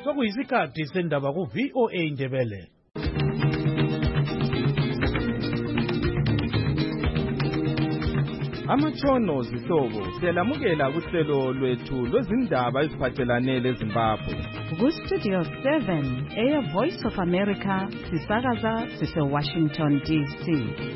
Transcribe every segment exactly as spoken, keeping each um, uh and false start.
sokuyisikhathi sendaba ku V O A Indebele. Amatshono zihlobo siyalamukela kuhlelo lwethu lwezindaba eziphathelane leZimbabwe. Ku Studio seven, Air Voice of America, sisakaza sise Washington D C.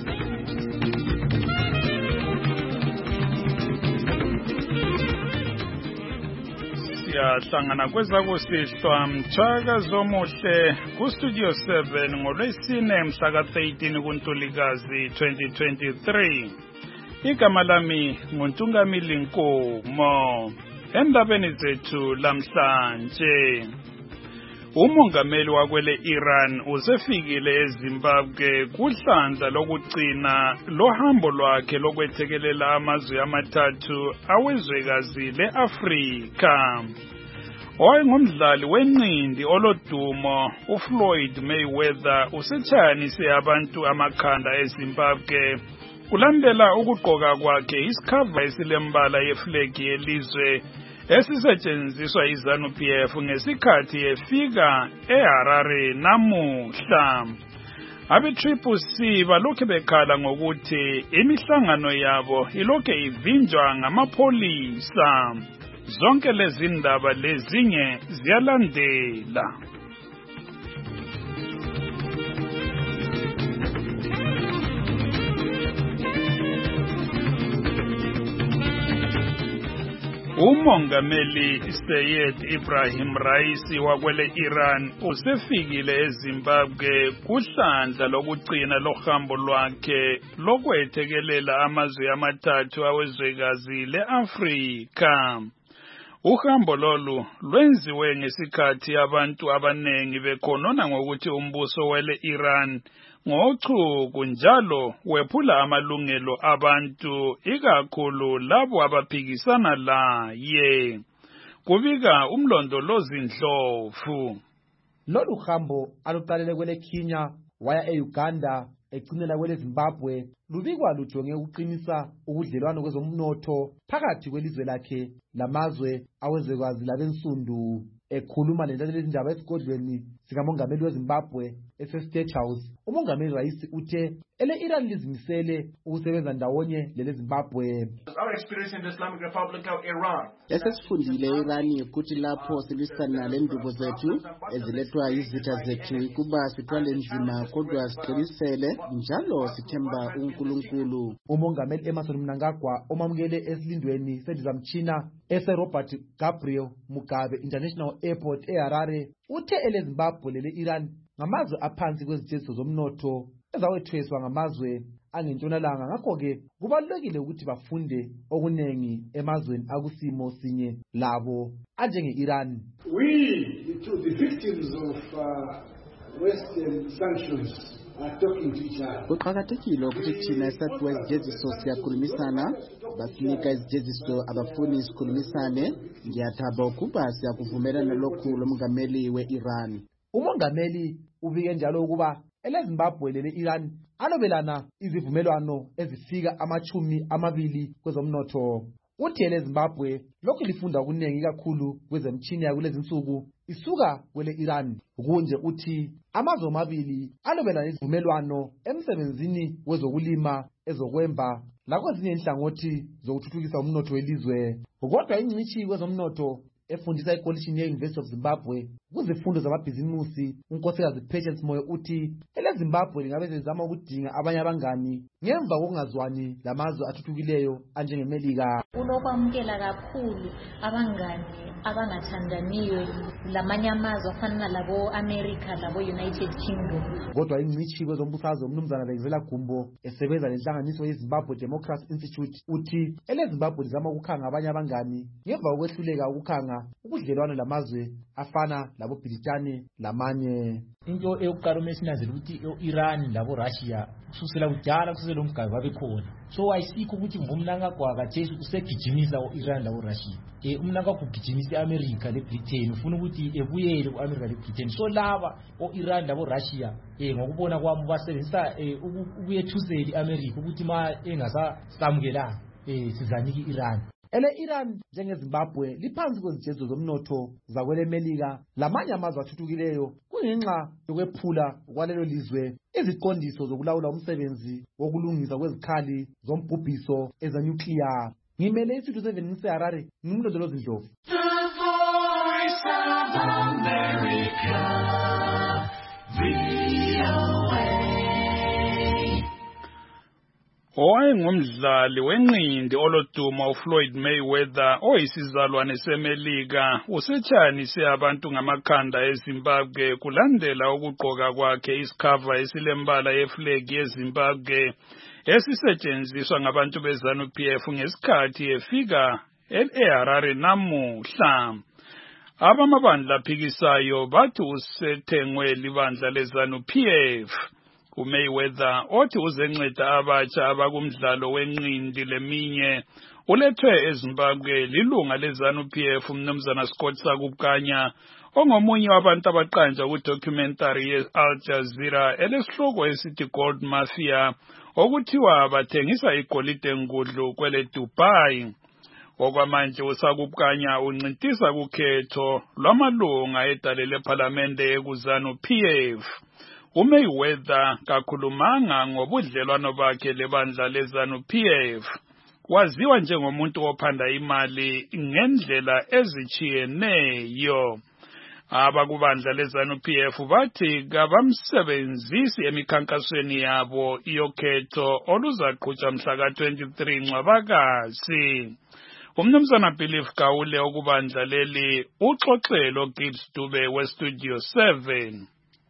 Siyahlangana kwezakusihlwa mthaka zomuhle ku Studio seven ngolwesine mhla thirteen kuNtulikazi twenty twenty-three. Igama lami nguNtungamili Nkomo. Endabeni zethu lamhlanje, umongameli wakwele Iran usefikile eZimbabwe kuhlandla lokugcina lohambo lwakhe lokwethekelela amazwe amathathu awezwekazi leAfrika. Owayengumdlali wenqindi olodumo uFloyd Mayweather usetshayanise abantu amakhanda eZimbabwe kulandela ukugqoka kwakhe isikhava esilembala yeflegi yelizwe esisetshenziswa iZANU P F ngesikhathi efika eHarare namuhla. Abe-Triple C balokhu bekhala ngokuthi imihlangano yabo ilokhu ivinjwa ngamapholisa. Zonke lezi ndaba lezinye ziyalandela. Umongameli Sayed Ibrahim Raisi wakwele Iran usefikile eZimbabwe kuhlandla lokugcina lohambo lwakhe lokwethekelela amazwe amathathu awezwekazi leAfrika. Uhambo lolu lwenziwe ngesikhathi abantu abanengi bekhonona ngokuthi umbuso wele Iran ngochuku njalo wephula amalungelo abantu ikakhulu labo abaphikisana laye. Kubika umlondolozi Ndlovu. Lolu hambo aluqalele kwele Kenya waya eUganda egcinela kwele Zimbabwe lubikwa lujonge ukuqinisa ubudlelwano kwezomnotho phakathi kwelizwe lakhe lamazwe awezwekazi labensundu. Ekhuluma lendaba esigodlweni sikamongameli weZimbabwe ese-State House, umongameli Raisi uthe ele Iran lizimisele ukusebenza ndawonye lele Zimbabwe. Our experience in the Islamic Republic of Iran. Esesifundile Iran ukuthi lapho silwisana lendubo zethu ezilethwa izitha zethu kuba sithwale nzima kodwa siqinisele njalo sithemba uNkulunkulu. Umongameli Emmerson Mnangagwa omamukele esilindweni sendizamtshina ese Robert Gabriel Mugabe International Airport eHarare uthe ele Zimbabwe lele Iran ngamazwe aphansi kwezithetho zomnotho ezawethweswa ngamazwe angentshonalanga. Ngakho-ke kubalulekile ukuthi bafunde okunengi emazweni akusimo sinye labo anjenge-Iran. We, the victims of uh, Western sanctions, are talking to each other. Kuqakathekile ukuthi thina esaphiwa izijeziso siyakhulumisana, basinika izijeziso abafuni sikhulumisane. Ngiyathaba ukuba siyakuvumelana lokhu lomongameli we-Iran. Umongameli ubike njalo ukuba ele Zimbabwe lele Iran alobelana izivumelwano ezifika amachumi amabili kwezomnotho. Uthi ele Zimbabwe lokhu lifunda kunengi kakhulu kwezemtshini yakulezi insuku isuka kwele Iran. Kunje uthi amazwe amabili alobelana izivumelwano emsebenzini wezokulima, ezokwemba lakwezinye inhlangothi zokuthuthukisa umnotho welizwe. Kodwa ingcitshi kwezomnotho efundisa ekolishini ye-University of Zimbabwe kuzifundo zamabhizimusi unkosikazi Patience Moyo uthi ele Zimbabwe lingabe lizama ukudinga abanye abangani ngemva kokungazwani lamazwe athuthukileyo anjengeMelika. Unokwamukela kakhulu abangani abangathandaniyo lamanye amazwe afana labo America labo United Kingdom. Kodwa ingcitshi kwezombusazwe umnumzana Bekezela Gumbo esebenza lenhlanganiso yeZimbabwe Democracy Institute uthi ele Zimbabwe lizama ukukhanga abanye abangani ngemva kokwehluleka ukukhanga ubudlelwano lamazwe afana labo Britani lamanye. Into eyokuqala mesinazela ukuthi iRan labo Russia kusukela kudala kusele umgabe babekhona. So ayisikho ukuthi ngomnangagwa kaJesu usegijimisa uIran labo Russia. Eh umnanga kugijimisa iAmerica leBritain ufuna ukuthi ebuyele kuAmerica leBritain. So laba oIran labo Russia eh ngokubona kwami basebenzisa ukuyethusela iAmerica ukuthi ma engasa samukela eh sizanike iRan. ele Iran njengeZimbabwe liphansi kwezijezo zomnotho zakwele Melika lamanye amazwe athuthukileyo kungenxa yokwephula kwalelo lizwe iziqondiso zokulawula umsebenzi wokulungisa kwezikhali zombhubhiso ezenuclear. Ngimele isithu seven seHarare ngimlondolozi Ndlovu. Owayengumdlali wenqindi oloduma uFloyd Mayweather oyisizalwane seMelika usetshanise abantu ngamakhanda eZimbabwe kulandela ukugqoka kwakhe isikhava esilembala yeflag yeZimbabwe esisetshenziswa ngabantu beZanu P F ngesikhathi efika eHarare namuhla. Abamabandla aphikisayo bathi usethengwe libandla leZanu P F. uMayweather othi uzenceda abatsha abakumdlalo wenqindi leminye ulethwe eZimbabwe lilunga leZanu P F umnumzana Scott Sakupkanya ongomunye wabantu abaqanja kudocumentary ye-Al Jazeera elesihloko esithi Gold Mafia okuthiwa bathengisa igolide ngudlu kwele Dubai. Okwamanje uSakupkanya uncintisa kukhetho lwamalunga edale lephalamende ekuZanu P F. uMayweather kakhulumanga ngobudlelwano bakhe lebandla leZanu P F. Waziwa njengomuntu ophanda imali ngendlela ezichiyeneyo. Abakubandla leZanu P F bathi kabamsebenzisi emikhankasweni yabo yokhetho oluzaqhutshwa mhla ka twenty-three Ncwabakasi. Umnumzana Belief Gawule okubandla leli uxoxelo Gibbs Dube weStudio seven.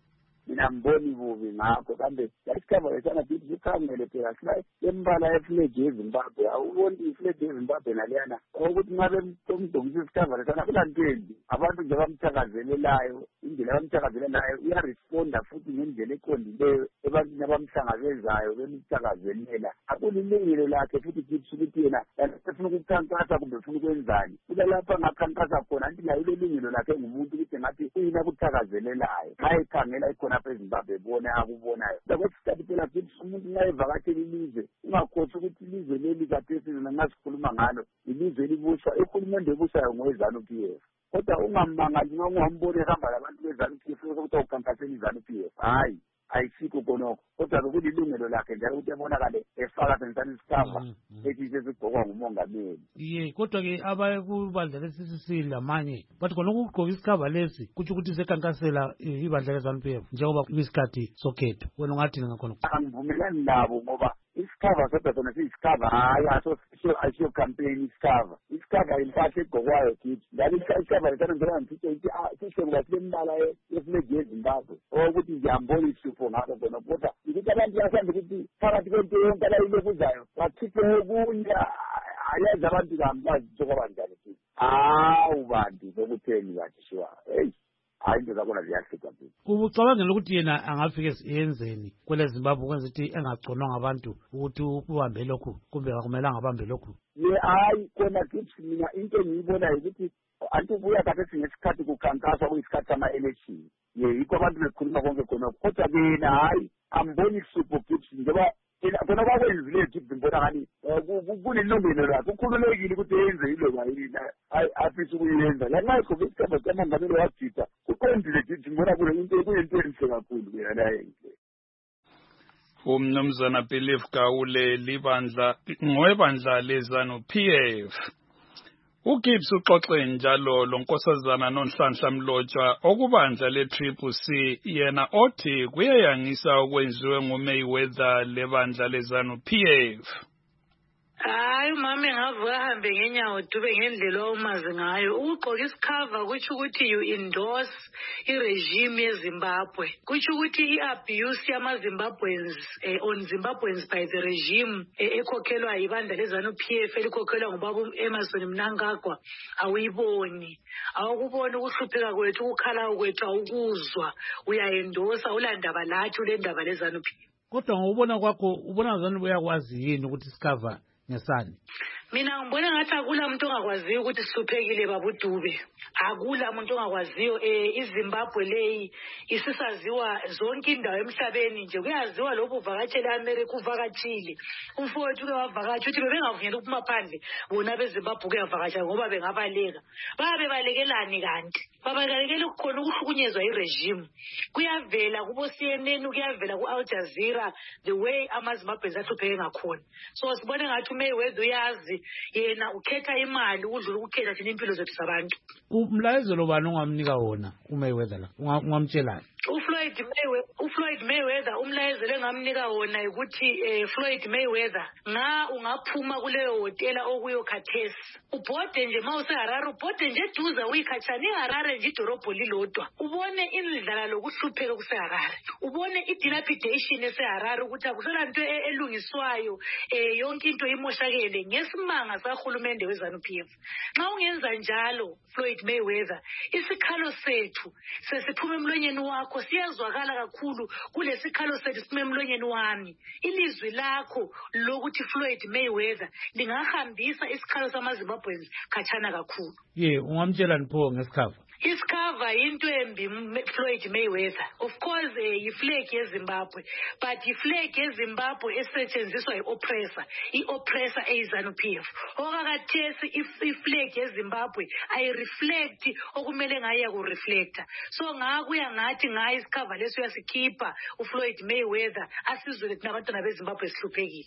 Mina mboni bubi ngakho kambe isikhava lesana bithi sikhangele phela sila embala eflag yeZimbabwe awuboni iflag yeZimbabwe naliyana ukuthi ngabe umdongisi isikhava lesana kulantweni abantu nje bamthakazelelayo indlela bamthakazelelayo uyaresponda futhi ngendlela eqondileyo ebantwini abamhlangabezayo bemthakazelela akulilungelo lakhe futhi kithi ukuthi yena ufuna ukukhankasa kumbe ufuna ukwenzani kulalapha ngakhankasa khona anti nayo ilungelo lakhe ngumuntu ukuthi ngathi uyina kuthakazelelayo hayi khangela ikhona eZimbabwe bona akubonayo lokwesikhathi phela kithi umuntu nayevakatshela ilizwe ungakhosi ukuthi ilizwe leli kathesi nangasikhuluma ngalo ilizwe libuswa uhulumende ebusayo ngoweZanu P F kodwa ungamangali nxa ungambona ehamba labantu beZanu P F ukuthi ukhankasela iZanu P F hayi ayisikho khonokho kodwa kulilungelo lakhe njalo ukuthi ebonakale efaka sensani isikhava ethi sesigqokwa ngumongameli. Ye kodwa ke abakubandla lesisisi lamanye bathi khona ukugqoka isikhava lesi kuthi ukuthi sekhankasela ibandla leZanu P F njengoba kuyisikhathi sokhetho wena ungathi ngakhona. Angivumelani nabo ngoba isikhava kodwa sona siyisikhava hayi asiyo campaign isikhava isikhava impahla egqokwayo kithi ngabe isikhava lesana njengoba ngithithi ukuthi sisekuba silembala yeflag yeZimbabwe okuthi ngiyambona isifo ngakho khona kodwa ukuthi abantu basambe ukuthi phakathi kwento yonke abayilokuzayo bakhiphe okunye ayazi abantu kambazi njengobanjani kithi hawu bantu sokutheni kathi shiwa hey hayi into zakhona ziyahlupha phela. Ucabangela ukuthi yena angafike yenzeni kwele Zimbabwe ukwenza ukuthi engagconwa ngabantu ukuthi ubambe lokhu kumbe akumelanga abambe lokhu? Ye hayi khona kithi mina into engiyibonayo ukuthi anti ubuya kathi ngesikhathi kukhankaswa kuyisikhathi sama-election ye yikho abantu bekhuluma konke khona kodwa kena hayi amboni isipho kithi njengoba khona kwakwenzile kithi ngibona ngani kunelungelo lakhe ukhululekile ukuthi yenze iloba yini afisa ukuyenza lanxa egqoke isikhava sikamongameli wagida uqondile kithi ngibona kuyinto kuyinto enhle kakhulu yena yenhle. Umnumzana Belief Gawule libandla ngowebandla leZanu P F. uGibbs uxoxe njalo lonkosazana noNhlanhla Mlotshwa okubandla le-Triple C yena othi kuyayangisa okwenziwe nguMayweather lebandla leZanu P F. Hayi mama engavuka ahambe ngenyawo Dube ngendlela omazi ngayo ukugqoka isikhava kuthi ukuthi you endorse iregime yeZimbabwe kuthi ukuthi iabuse yamaZimbabweans eh, on Zimbabweans by the regime ekhokhelwa eh, ibandla leZanu P F elikhokhelwa ngubaba Emmerson Mnangagwa awuyiboni awukubona ukuhlupheka kwethu ukukhala kwethu awukuzwa uyaendosa ulandaba lathi ulendaba leZanu P F. Kodwa ngokubona kwakho ubona zani uyakwazi yini ukuthi isikhava ngesani? Mina ngibona ngathi akula umuntu ongakwaziyo ukuthi sihluphekile babudube. Akula umuntu ongakwaziyo eh iZimbabwe leyi isisaziwa zonke indawo emhlabeni nje kuyaziwa lokho uvakatshela eAmerica uvakatshile. Umfowethu ke wavakatsha uthi bebengavunyelwa ukuphuma phandle bona beZimbabwe kuyavakatsha ngoba bengabaleka. Babe balekelani kanti? Babalekela ukukhona ukuhlukunyezwa iregime. Kuyavela kubo C N N kuyavela ku Al Jazeera the way amaZimbabwe ahlupheke ngakhona. So sibone ngathi uMayweather uyazi yena ukhetha imali udlula ukukhetha thina impilo zethu zabantu. Umlayezo lo bani ongamnika wona uMayweather la ungamtshelani? uFloyd Mayweather uFloyd Mayweather umlayezo lengamnika wona ukuthi eh, Floyd Mayweather nga ungaphuma kuleyo hotela okuyo khathesi ubhode nje mawuse Harare ubhode nje duza uyikhathani Harare nje idorobho lilodwa ubone indlala lokuhlupheka kuse Harare ubone idilapidation ese Harare ukuthi akusela into elungiswayo eh, yonke into imoshakele ngesimanga sahulumende weZANU P F. Nxa ungenza njalo Floyd Mayweather isikhalo sethu sesiphuma emlonyeni wakho siyazwakala kakhulu kulesikhalo sethu siphuma emlonyeni wami. Ilizwi lakho lokuthi Floyd Mayweather lingahambisa isikhalo samaZimbabweans khatshana kakhulu. Ye ungamtshela nipho ngesikhava. Isikava into embi Floyd Mayweather. Of course eh, yiflag yeZimbabwe, but iflag yeZimbabwe esetshenziswa yioppressor, ioppressor eyiZANU P F. Okakathesi iflag yeZimbabwe ayi reflect okumele ngaya ku reflector. So ngakuya ngathi ngayi isikava leso uyasikhipha uFloyd Mayweather asizwe lethi nabantwana beZimbabwe sihluphekile.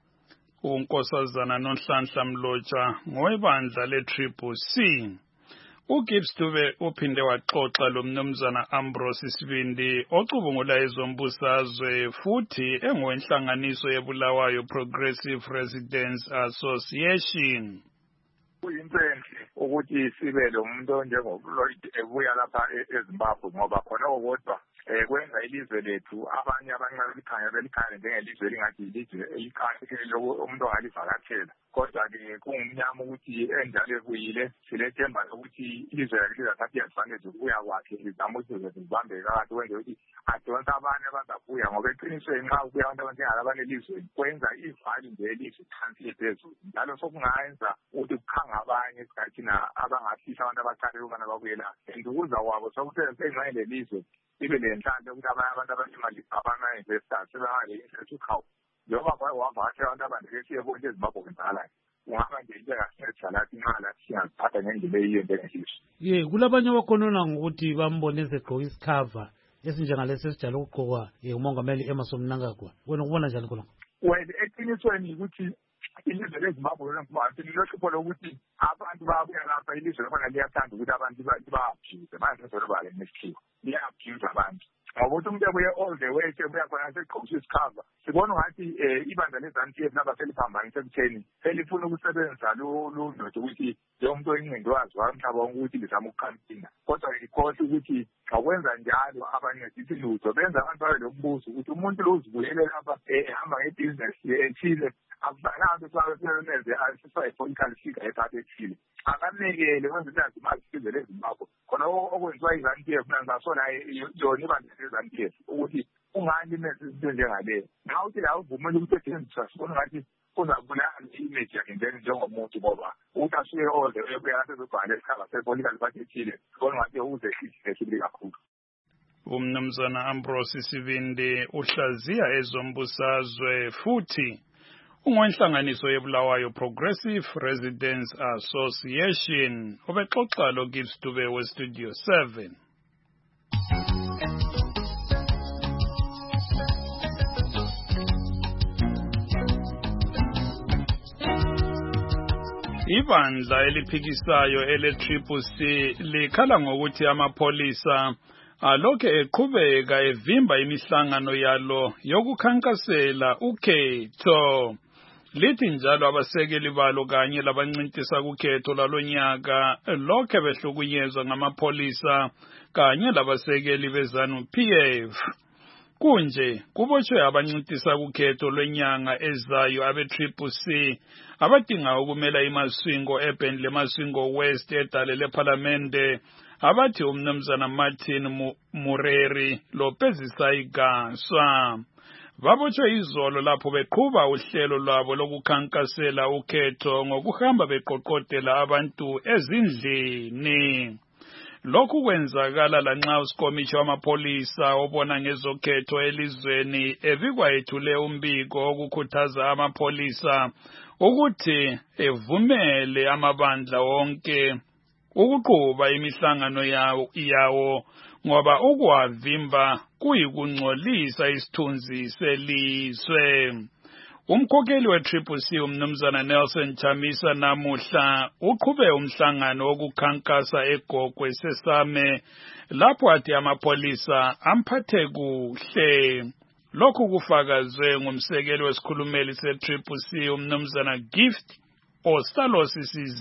uNkosazana Nonhlanhla Mlotsha ngowebandla le-Triple C. uGibbs Dube uphinde waxoxa lo mnumzana Ambrose Sibindi ocubungula ezombusazwe futhi engowenhlanganiso yeBulawayo Progressive Residents Association. Kuyinto enhle ukuthi sibe lo muntu onjengoFloyd ebuya lapha eZimbabwe ngoba khona okodwa eh kwenza ilizwe lethu abanye abancane likhanya belikhanya njengelizwe lingathi ilizwe elikhanya lokho umuntu ongalivakatshela kodwa ke kungumnyama ukuthi enjalo kuyile silethemba lokuthi ilizwe lizathatha advantage ukuya kwakhe izama ukuthi zibambe kahle wenze ukuthi adonsa abanye abazabuya ngoba eqinisweni nxa ukuya abantu abanjengala abanelizwe kwenza ivali nje elizwe phansi phezulu njalo sokungayenza ukuthi kukhanga abanye esikhathini abangafisa abantu abaqale ukubana babuyela endukuza wabo sokusenza engxenye lelizwe ibe lenhlanhla ukuthi abanye abantu abanemali abama-investors sebangale-interest ukhawu njengoba kwaye wavakasha abantu abandilekiye bonke eZimbabwe ngenzakala ungaba nje into engasinetha lathi imali singaziphatha ngendlela eyiyo into engelizwe. Ye kulabanye abakhonona ngokuthi bambone esegqoka isikhava esinjengalesi esijala ukugqokwa umongameli Emmerson Mnangagwa. Wena ukubona njani khona? Well, eqinisweni ukuthi ilizwe leZimbabwe lonke lilohlupho lokuthi abantu babuya lapha ilizwe lona liyathanda ukuthi abantu babhize manje solobale nesikhiwa liyabhiza abantu ngokuthi umuntu ebuye all the way sebuya khona segqokisa isikhava sibona ngathi ibandla leZANU P F laba seliphambanisa ekutheni selifuna ukusebenzisa lundoda ukuthi lo muntu oyingqondo wazi wamhlaba ukuthi lizama ukukhampina kodwa ikhohle ukuthi akwenza njalo abanye sithi lutho benza abantu babe lombuzo ukuthi umuntu lo uzibuyele lapha ehamba ngebhizinesi ethile akufanele ukuthi asifayifonical figure ephathe ethile akanekele kwenza ukuthi azimasize leZimbabwe khona okwenziwa iZANU P F nangasona yona ibandla leZANU P F ukuthi ungani izinto njengaleyo nxa uthi la uvumela ukuthi esetshenziswa sibona ngathi kuzabulala i-image yakhe njengomuntu ngoba ukuthi asuke all-the way kuya sezobhala esikhava sepolitical party ethile sibona ngathi uzehlise esibili kakhulu. Umnumzana Ambrose Sibindi uhlaziya ezombusazwe futhi ungowenhlanganiso yeBulawayo Progressive Residents Association ubexoxa lo Gibbs Dube weStudio seven. Ibandla eliphikisayo ele-Triple C likhala ngokuthi amapolisa alokhe eqhubeka evimba imihlangano yalo yokukhankasela ukhetho. Lithi njalo abasekeli balo kanye labancintisa kukhetho lalonyaka lokhe behlukunyezwa ngamapolisa kanye labasekeli beZANU P F. Kunje kubotshwe abancintisa kukhetho lwenyanga ezayo abe-Triple C abadinga ukumela imaswingo eBentley Maswingo West edale lePhalamende abathi umnumzana Martin Mureri Lopez Saigaswa. babotshwe izolo lapho beqhuba uhlelo lwabo lokukhankasela ukhetho ngokuhamba beqoqodela abantu ezindlini. Lokhu kwenzakala lanxa uSikomishi wamapolisa obona ngezokhetho elizweni evikwa ethule umbiko okukhuthaza amapolisa ukuthi evumele amabandla wonke ukuqhuba imihlangano yawo yawo ngoba ukwavimba kuyikungcolisa isithunzi selizwe. Umkhokheli we-Triple C umnumzana Nelson Chamisa namuhla uqhube umhlangano wokukhankasa eGogwe Sesame lapho athi amapolisa amphathe kuhle. Lokhu kufakazwe ngumsekeli wesikhulumeli se-Triple C umnumzana Gift Ostalosi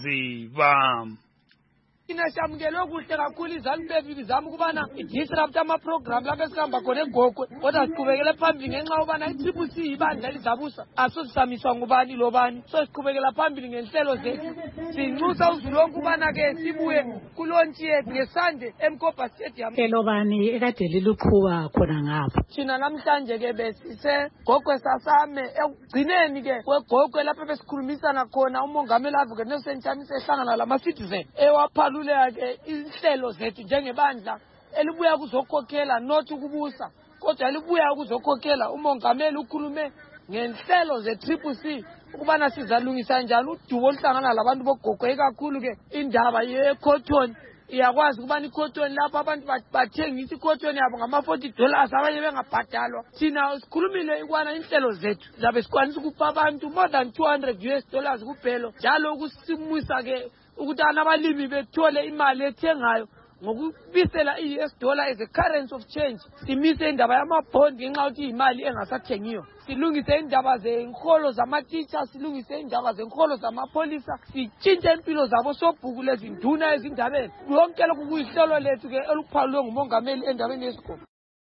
Siziba. Inashamukele okuhle kakhulu iZANU-P F izama ukubana idisrupt ama-program lapho esihamba khona eGogwe kodwa siqhubekele phambili ngenxa yokubana i-Triple C ibandla elizabusa asosisamiswa ngubani lobani so siqhubekela phambili ngenhlelo zethu sinxusa uzulu wonke ukubana-ke sibuye kulontshi yethu ngesande eMkopa Stadium. Hlelo bani ekade liluqhuba khona ngapha? Thina namhlanje-ke besisegogwe Sasame ekugcineni-ke kwegogwe lapho besikhulumisana khona umongameli Advocate Nelson Chamisa ehlangana lama-citizen ewaphala ke inhlelo zethu njengebandla elibuya kuzokhokhela not ukubusa kodwa elibuya kuzokhokhela. Umongameli ukhulume ngenhlelo ze-Triple C ukubana sizalungisa njalo udubo oluhlangana labantu boGogwe ikakhulu ke indaba ye-cotton. Iyakwazi ukubana i-cotton lapho abantu bathengisa i-cotton yabo ngama-forty dollars abanye bengabhadalwa. Thina sikhulumile ukubana inhlelo zethu zabe sikwanisa ukupha abantu more than two hundred U S dollars kuphela njalo ukusimisa ke ukuthi abalimi bethole imali ethengayo ngokubisela i-U S dollar as a currency of change. Simise indaba yamabhondi ngenxa yokuthi imali engasathengiyo. Silungise indaba zenholo zama-teachers, silungise indaba zenholo zamapolisa, sitshintshe impilo zabo sobhuku lezinduna ezindabeni. Yonke lokhu kuyihlelo lethu-ke oluphalwe ngumongameli endabeni yesikole.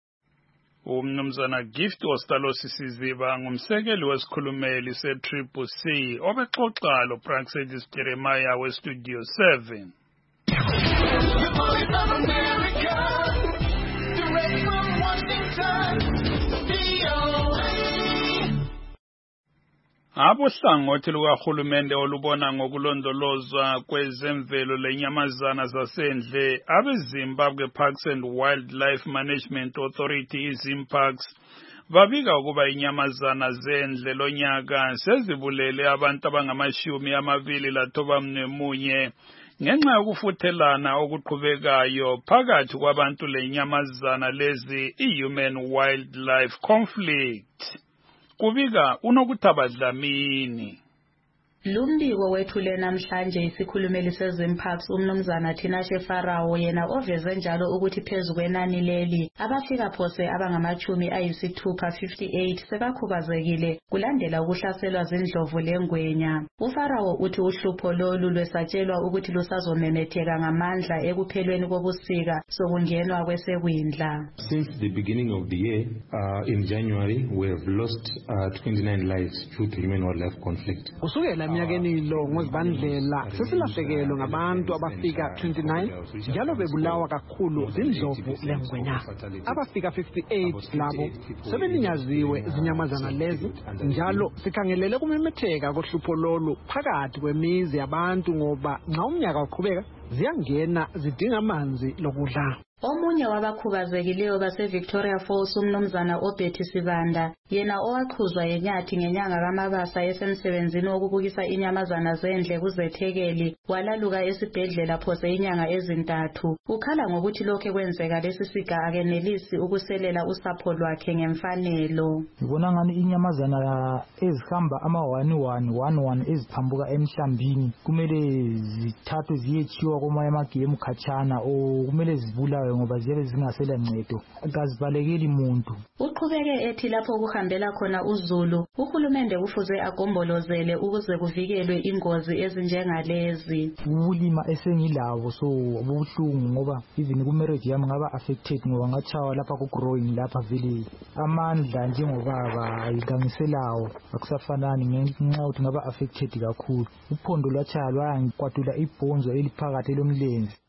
Umnumzana Gift Ostalosi Siziba ngumsekeli wesikhulumeli se-Triple C obexoxa lo-Praxedis Jeremiah we-Studio seven. Abohlangothi lukahulumende olubona ngokulondolozwa kwezemvelo lenyamazana zasendle abeZimbabwe Parks and Wildlife Management Authority iZimparks babika ukuba inyamazana zendle lonyaka sezibulele abantu abangamashumi amabili lathoba mnemunye ngenxa yokufuthelana okuqhubekayo phakathi kwabantu lenyamazana lezi i-human wildlife conflict. Kubika unokutabadlamini. Lumbiko wethule namhlanje isikhulumeli seZimparks umnumzana Tinashe Farawo yena oveze njalo ukuthi phezu kwenani leli abafika phose abangamachumi ayisithupha fifty-eight sebakhubazekile kulandela ukuhlaselwa zindlovu lengwenya. UFarawo uthi uhlupho lolu lwesatshelwa ukuthi lusazomemetheka ngamandla ekuphelweni kobusika sokungenwa kwesekwindla. Since the beginning of the year, uh, in January, we have lost uh, twenty-nine lives due to human wildlife conflict. Eminyakeni lo ngozibandlela sesilahlekelwe ngabantu abafika twenty-nine njalo bebulawa kakhulu zindlovu lengwenya. Abafika fifty-eight labo sebelinyaziwe izinyamazana lezi njalo sikhangelele kumemetheka kohlupho lolu phakathi kwemizi yabantu ngoba nxa umnyaka uqhubeka ziyangena zidinga amanzi lokudla. Omunye wabakhubazekileyo base Victoria Falls umnumzana Obethi Sibanda yena owaqhuzwa yenyathi ngenyanga kaMabasa esemsebenzini wokubukisa inyamazana zendle kuzethekeli walaluka esibhedlela phose inyanga ezintathu. Ukhala ngokuthi lokho kwenzeka lesi siga akenelisi ukuselela usapho lwakhe ngemfanelo. Ngibona ngani inyamazana ezihamba ama one one one one eziphambuka emhlambini kumele zithathwe ziyechiwa koma emagame khatshana o kumele zibulawe ngoba ziyabe zingasela ncedo akazibalekeli umuntu. Uqhubeke ethi lapho kuhambela khona uZulu uhulumende kufuze agombolozele ukuze kuvikelwe ingozi ezinjengalezi. Ubulima esengilabo so obuhlungu ngoba even ku marriage yami ngaba affected ngoba ngachawa lapha ku growing lapha village. Amandla njengobaba ayigangiselawo akusafanani ngenxa ukuthi ngaba affected kakhulu. Uphondo lwachaya lwangikwatula ibhonzo eliphakathi lomlenze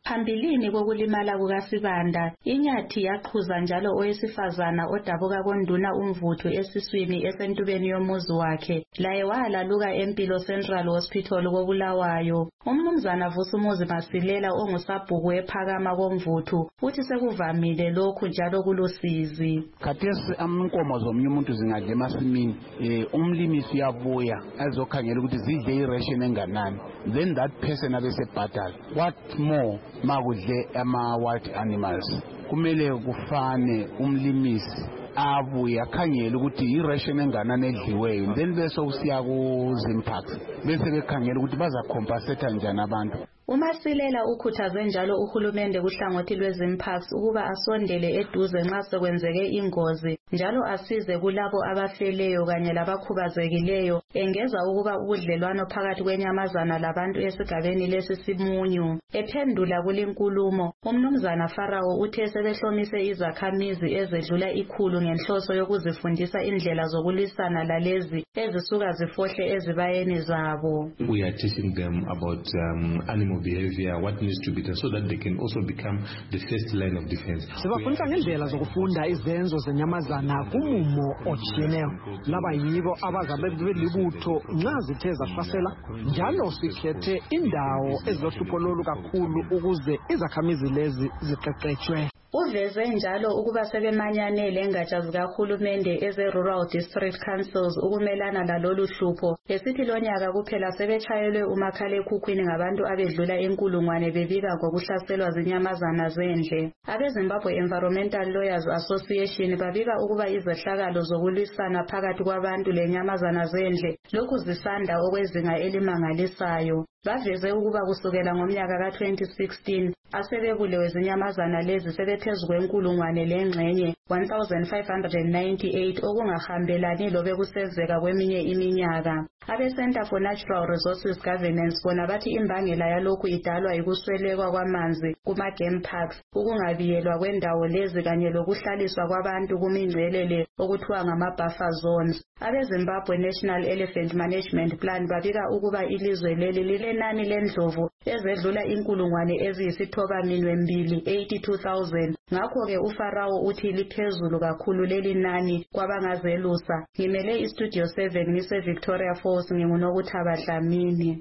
Phambilini kokulimala kukaSibanda, iNyathi yaqhuza njalo owesifazana odabuka konduna umvuthu esiswini esentubeni yomuzi wakhe. Laye walaluka eMpilo Central Hospital koBulawayo. Umnumzana Vusumuzi Masilela ongusabhuku ephakama komvuthu uthi sekuvamile lokhu njalo kulusizi. Khathesi amankomo zomnye umuntu zingadla emasimini, eh umlimi siyabuya azokhangela ukuthi zidle iration enganani, then that person abesebhadala. What more makudle ama wild animals? Kumele kufane umlimisi abuye akhangela ukuthi iration enganani edliweyo, then bese usiya ku Zimpact bese bekhangela ukuthi baza compensate njani abantu. uMasilela ukhuthaze njalo uhulumende kuhlangothi lwezimphathi ukuba asondele eduze nxa sekwenzeke ingozi njalo asize kulabo abafeleyo kanye labakhubazekileyo, engeza ukuba ubudlelwano phakathi kwenyamazana labantu esigabeni lesi simunyu. Ephendula kulinkulumo, umnumzana Pharaoh uthe sebehlomise izakhamizi ezedlula ikhulu ngenhloso yokuzifundisa indlela zokulisana lalezi ezisuka zifohle ezibayeni zabo. We are teaching them about um, animal behavior, what needs to be done so that they can also become the first line of defense. Sibafundisa ngendlela zokufunda izenzo zenyamazana kumumo ojiyeneyo. Laba yibo abazabe belibutho nxa zithe zahlasela, njalo sikhethe indawo ezohlupho lolu kakhulu ukuze izakhamizi lezi ziqeqetshwe. Uveze njalo ukuba sebemanyanele ngatsha zikahulumende eze-Rural District Councils ukumelana lalolu hlupho. Esithi lonyaka kuphela sebetshayelwe umakhalekhukhwini ngabantu abedlula inkulungwane bebika ngokuhlaselwa zinyamazana zendle. Abe-Zimbabwe Environmental Lawyers Association babika ukuba izehlakalo zokulwisana phakathi kwabantu lenyamazana zendle lokhu zisanda okwezinga elimangalisayo. Baveze ukuba kusukela ngomnyaka ka twenty sixteen asebebulewe zinyamazana lezi sebephezu kwenkulungwane lengxenye one thousand five hundred ninety-eight okungahambelani lobe kusezeka kweminye iminyaka. Abe-Center for Natural Resources Governance bona bathi imbangela yalokhu idalwa yikuswelekwa kwamanzi kuma-game parks, ukungabiyelwa kwendawo lezi kanye lokuhlaliswa kwabantu kumingcelele okuthiwa ngama-buffer zones. Abe-Zimbabwe National Elephant Management Plan babika ukuba ilizwe leli lilenani lendlovu ezedlula inkulungwane eziyisithoba minwe mbili eighty-two thousand. Ngakho-ke uPharaoh uthi liphezulu kakhulu leli nani kwabangazelusa. Ngimele iStudio seven ngise Victoria Falls, nginguNokuthaba Dlamini.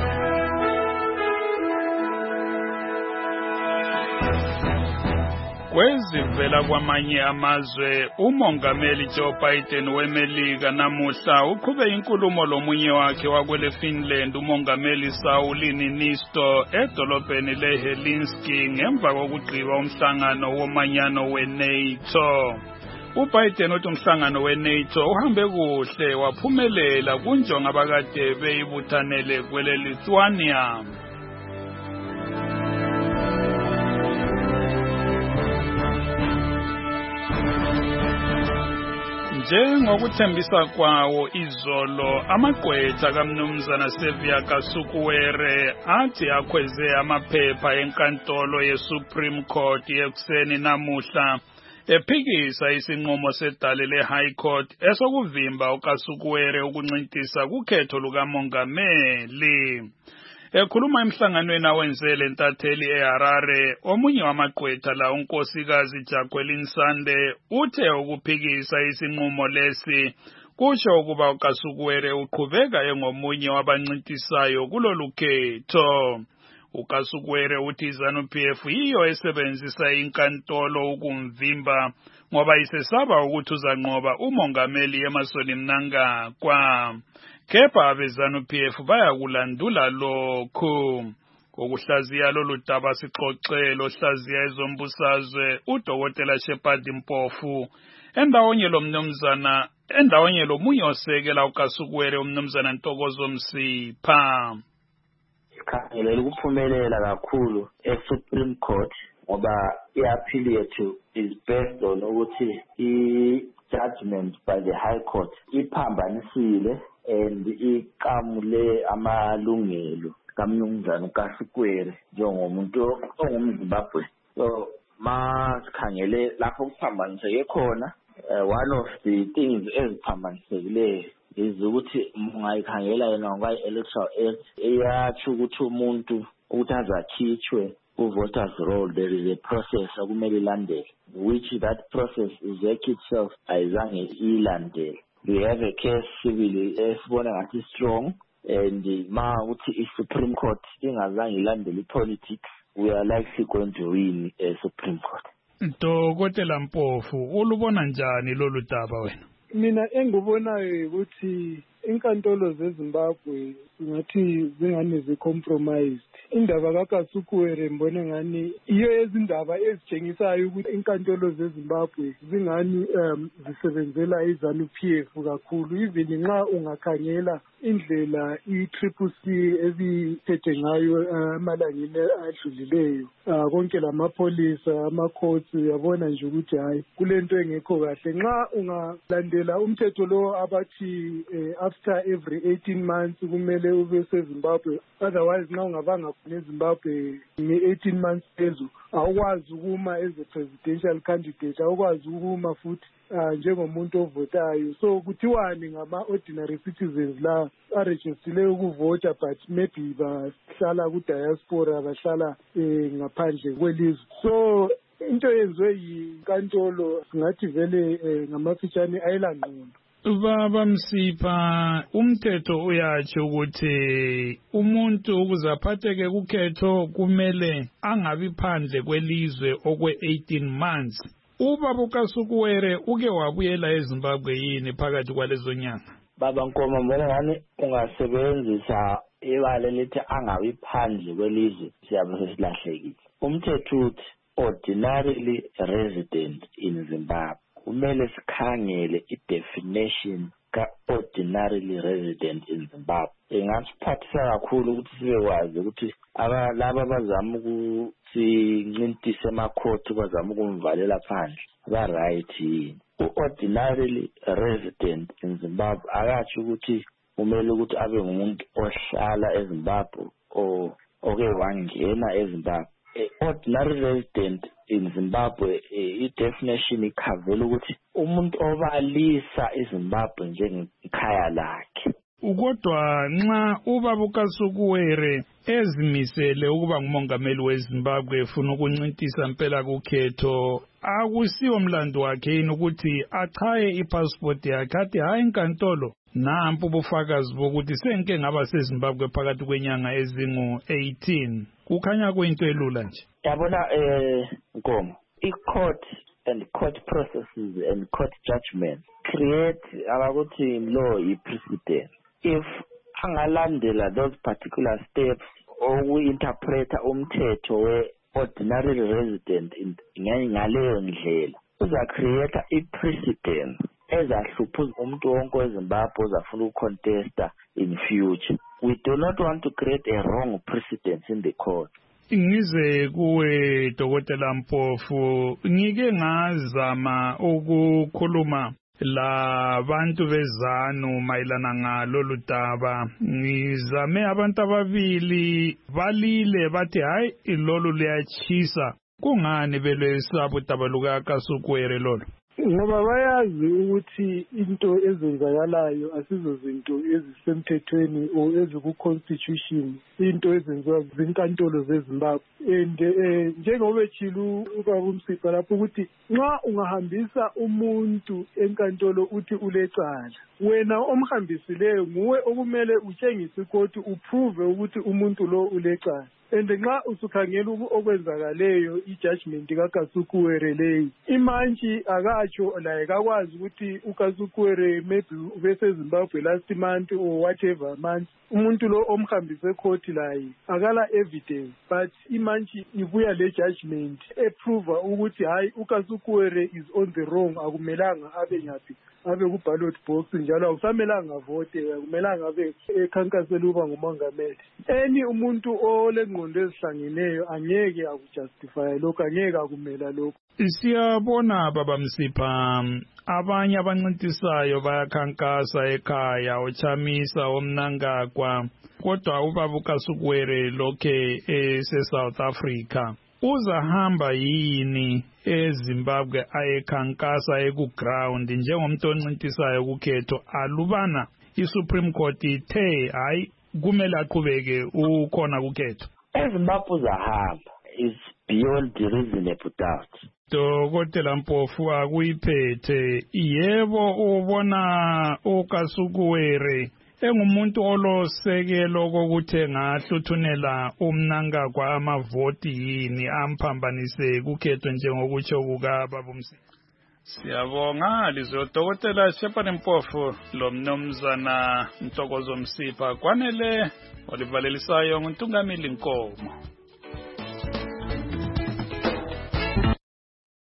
Kwezivela kwamanye amazwe, umongameli Joe Biden weMelika namuhla uqhube inkulumo lomunye wakhe wakwele Finland umongameli Sauli Niinisto edolobheni leHelsinki ngemva kokugqiba umhlangano womanyano weNATO. uBiden uthi umhlangano weNATO uhambe kuhle waphumelela kunjonga abakade beyibuthanele kwele Lithuania. Njengokuthembisa kwawo izolo, amagqwetha kaMnumzana Sevia Kasukuwere athi akhweze amaphepha enkantolo yeSupreme Court yekuseni namuhla ephikisa isinqumo sedale leHigh Court esokuvimba uKasukuwere ukuncintisa kukhetho lukamongameli. Ekhuluma emhlanganweni awenze lentatheli eHarare, omunye wamagqwetha la unkosikazi Jacqueline Sande uthe ukuphikisa isinqumo lesi kusho ukuba uKasukuwere uqhubeka engomunye wabancintisayo kulolu khetho. uKasukuwere uthi ZANU-P F yiyo esebenzisa inkantolo ukumvimba ngoba isesaba ukuthi uzanqoba umongameli Emmerson Mnangagwa. Kepha abe-ZANU-P F bayakulandula lokhu. Ngokuhlaziya lolu daba sixoxe lohlaziya ezombusazwe uDokotela Shepard Mpofu endawonye lo mnumzana endawonye lo munye osekela uKasukuwere umnumzana Ntokozo Msipha. Sikhangelela ukuphumelela kakhulu eSupreme Court ngoba i-appeal yethu is based on ukuthi i-judgment by the High Court iphambanisile and iqamule amalungelo kaMnumzana uKasukuwere njengomuntu ongumZimbabwe. So masikhangele lapho kuphambaniseke khona, one of the things eziphambanisekileyo is ukuthi ungayikhangela yena ngoba i-electoral act eyatsho ukuthi umuntu ukuthi azakhitshwe voters roll, there is a process okumele ilandele, which that process I-Z E C itself ayizange ilandele. We have a case civil esibona ngathi strong, and ma uthi i-Supreme Court ingazange ilandele politics, we are likely going to win a Supreme Court. Dokotela Mpofu, ulubona njani lolu daba wena? Mina engubonayo ukuthi inkantolo zeZimbabwe ngathi zingane zicompromised. Indaba kaKasukuwere mbone ngani iyo ezindaba ezitshengisayo ukuthi inkantolo zeZimbabwe zingani um zisebenzela iZanu-P F kakhulu. Even nxa ungakhangela indlela i-Triple C ebiphethe ngayo amalangeni adlulileyo, konke lamapholisa, ama-courts, uyabona nje ukuthi hayi kulento engekho kahle. Nxa ungalandela umthetho lo abathi after every eighteen months kumele ube seZimbabwe, otherwise nxa ungabanga eZimbabwe nge-eighteen months phezulu awukwazi ukuma as a presidential candidate, awukwazi ukuma futhi njengomuntu ovotayo. So kuthiwani ngama-ordinary citizens la arejistileyo ukuvota but maybe bahlala ku-diaspora, bahlala ngaphandle kwelizwe. So into yenziwe yinkantolo singathi vele ngamafitshane ayilangqondo. Baba Msipha, umthetho uyatsho ukuthi umuntu ukuze aphatheke kukhetho kumele angabi phandle kwelizwe okwe eighteen months. Ubaba uKasukuwere uke wabuyela eZimbabwe yini phakathi kwalezo nyanga? Baba Nkoma, mbona ngani ungasebenzisa ibala lithi angabi phandle kwelizwe siyabe sesilahlekile. Umthetho uthi ordinarily resident in Zimbabwe. Kumele sikhangele i-definition ka-ordinarily resident in Zimbabwe. Ingasiphathisa kakhulu ukuthi sibekwazi ukuthi laba abazama ukusincintisa emakhoti bazama ukumvalela phandle ba-right yini. U-ordinarily resident in Zimbabwe akatsho ukuthi kumele ukuthi abe ngumuntu ohlala eZimbabwe oke wangena eZimbabwe. Ordinary resident in Zimbabwe, i-definition ikhavela ukuthi umuntu obalisa iZimbabwe njengekhaya lakhe. Kodwa nxa ubaba uKasukuwere ezimisele ukuba ngumongameli weZimbabwe efuna ukuncintisa impela kukhetho, akusiwo mlando wakhe yini ukuthi achaye ipassport yakhe athi hayi inkantolo nampu ubufakazi bokuthi senke ngaba seZimbabwe phakathi kwenyanga ezingu eighteen? Kukhanya kuyinto elula nje. Yabona eh Nkomo, i-court and court processes and court judgment create abakuthi law i-precedent. If angalandela those particular steps oku-interpreta umthetho we-ordinary resident ngaleyo ndlela, uza create i-precedent ezahluphuza umuntu wonke weZimbabwe ozafuna ukucontesta in future. We do not want to create a wrong precedent in the court. Ngize kuwe Dokotela Mpofu, ngike ngazama ukukhuluma la bantu bezanu mayelana ngalolu daba. Ngizame abantu ababili balile bathi hayi ilolu liyachisa. Kungani belesaba udaba lukaKasukuwere lolo? Ngoba bayazi ukuthi into ezenzakalayo asizo zinto ezisemthethweni o eziku-constitution, into ezenziwa zinkantolo zeZimbabwe. And njengoba etshilu ubaba uMsipha lapho ukuthi nxa ungahambisa umuntu enkantolo uthi ulecala, wena omhambisileyo nguwe okumele utshengise ikhoti uprove ukuthi umuntu lo ulecala. And nxa usukhangela okwenzakaleyo i-judgment kaKasukuwere leyi, imantshi akatsho laye kakwazi ukuthi uKasukuwere maybe ubeseZimbabwe last month or whatever month. Umuntu lo omhambise court laye akala evidence, but imantshi ibuya le judgment eprove ukuthi hayi uKasukuwere is on the wrong, akumelanga abe nyaphi abe ku ballot box njalo akusamelanga vote, akumelanga abe ekhankasela uba ngumongameli. Eni umuntu olengqondo ezihlangeneyo angeke akujustify lokho, angeke akumela lokho. Siyabona Baba Msipha, abanye abancintisayo bayakhankasa ekhaya, ochamisa omnangagwa, kodwa ubaba uKasukuwere lokhe ese-South Africa. Uzahamba yini eZimbabwe ayekhankasa ekuground njengomuntu oncintisayo kukhetho alubana iSupreme Court ithe hayi kumele aqhubeke ukhona kukhetho? eZimbabwe uzahamba is beyond reasonable doubt. Dokotela Mpofu akuyiphethe yebo ubona uKasukuwere engumuntu olosekelo kokuthi ngahluthunela umnankagwa amavoti yini amphambanise kukhetho njengokutsho kukaBabumsile. Siyabonga lizwe Dokotela Shepherd Mpofu lo mnomzana Ntokozo Msipha kwanele olivalelisayo nguNtungamili Nkomo.